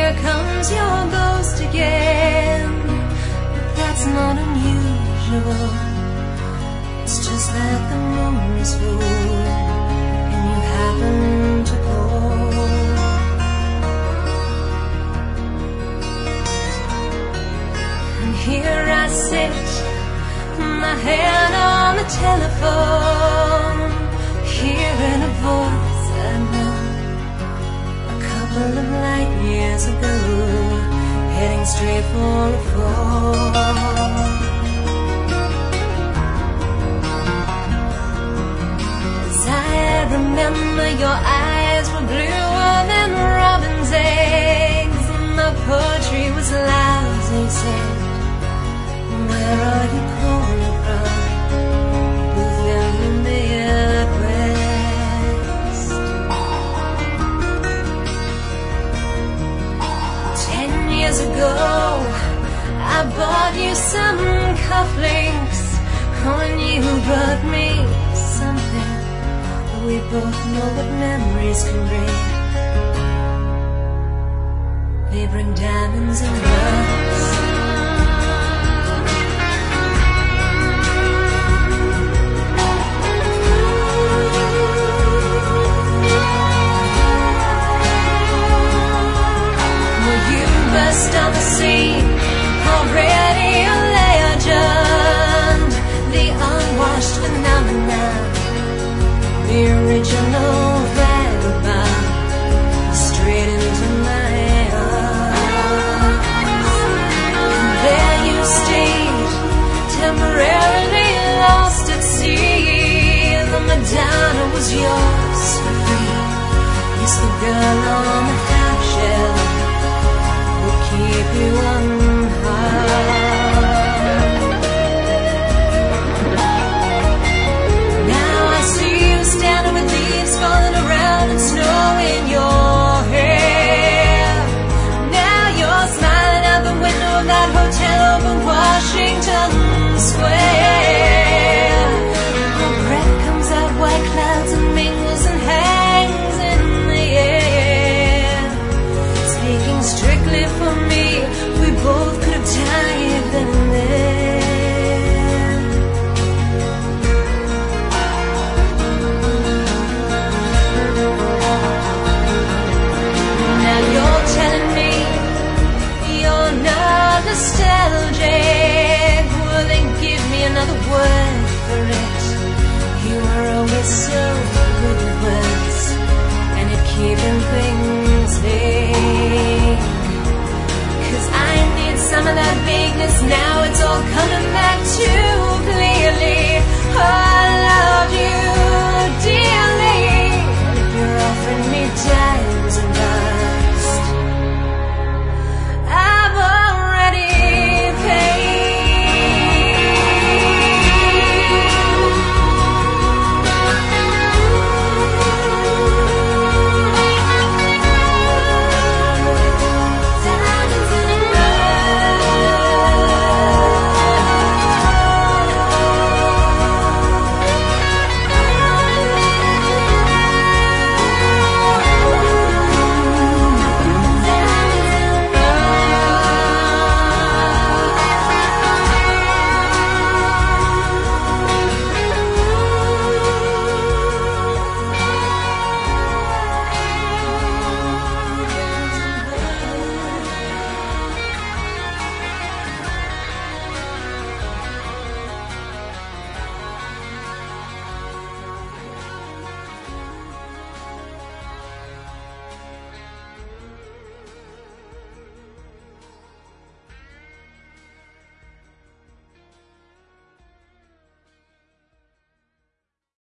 here comes your ghost again. But that's not unusual. It's just that the moon is full and you happen to call. And here I sit, my hand on the telephone, hearing a voice I know a couple of light years ago, heading straight for a fall. As I remember, your eyes were bluer than robin's eggs, and my poetry was lousy, said, where are you calling from? Boothville, New Midwest. 10 years ago, I bought you some cufflinks, and you brought me something. We both know what memories can bring. They bring diamonds and rust. Burst on the scene, already a legend, the unwashed phenomenon, the original vagabond, straight into my arms. And there you stayed, temporarily lost at sea. The Madonna was yours for free. Yes, the girl on the half shell keep you unharmed. Now I see you standing with leaves falling around and snow in your hair. Now you're smiling out the window of that hotel over Washington Square. Your breath comes out white clouds and mingles and hangs in the air. Speaking strictly for me, we both could have died then and there. Now you're telling me you're not nostalgic. Well, then give me another word for it. You were always so good with words and at keeping things vague. I need some of that vagueness now, it's all coming back to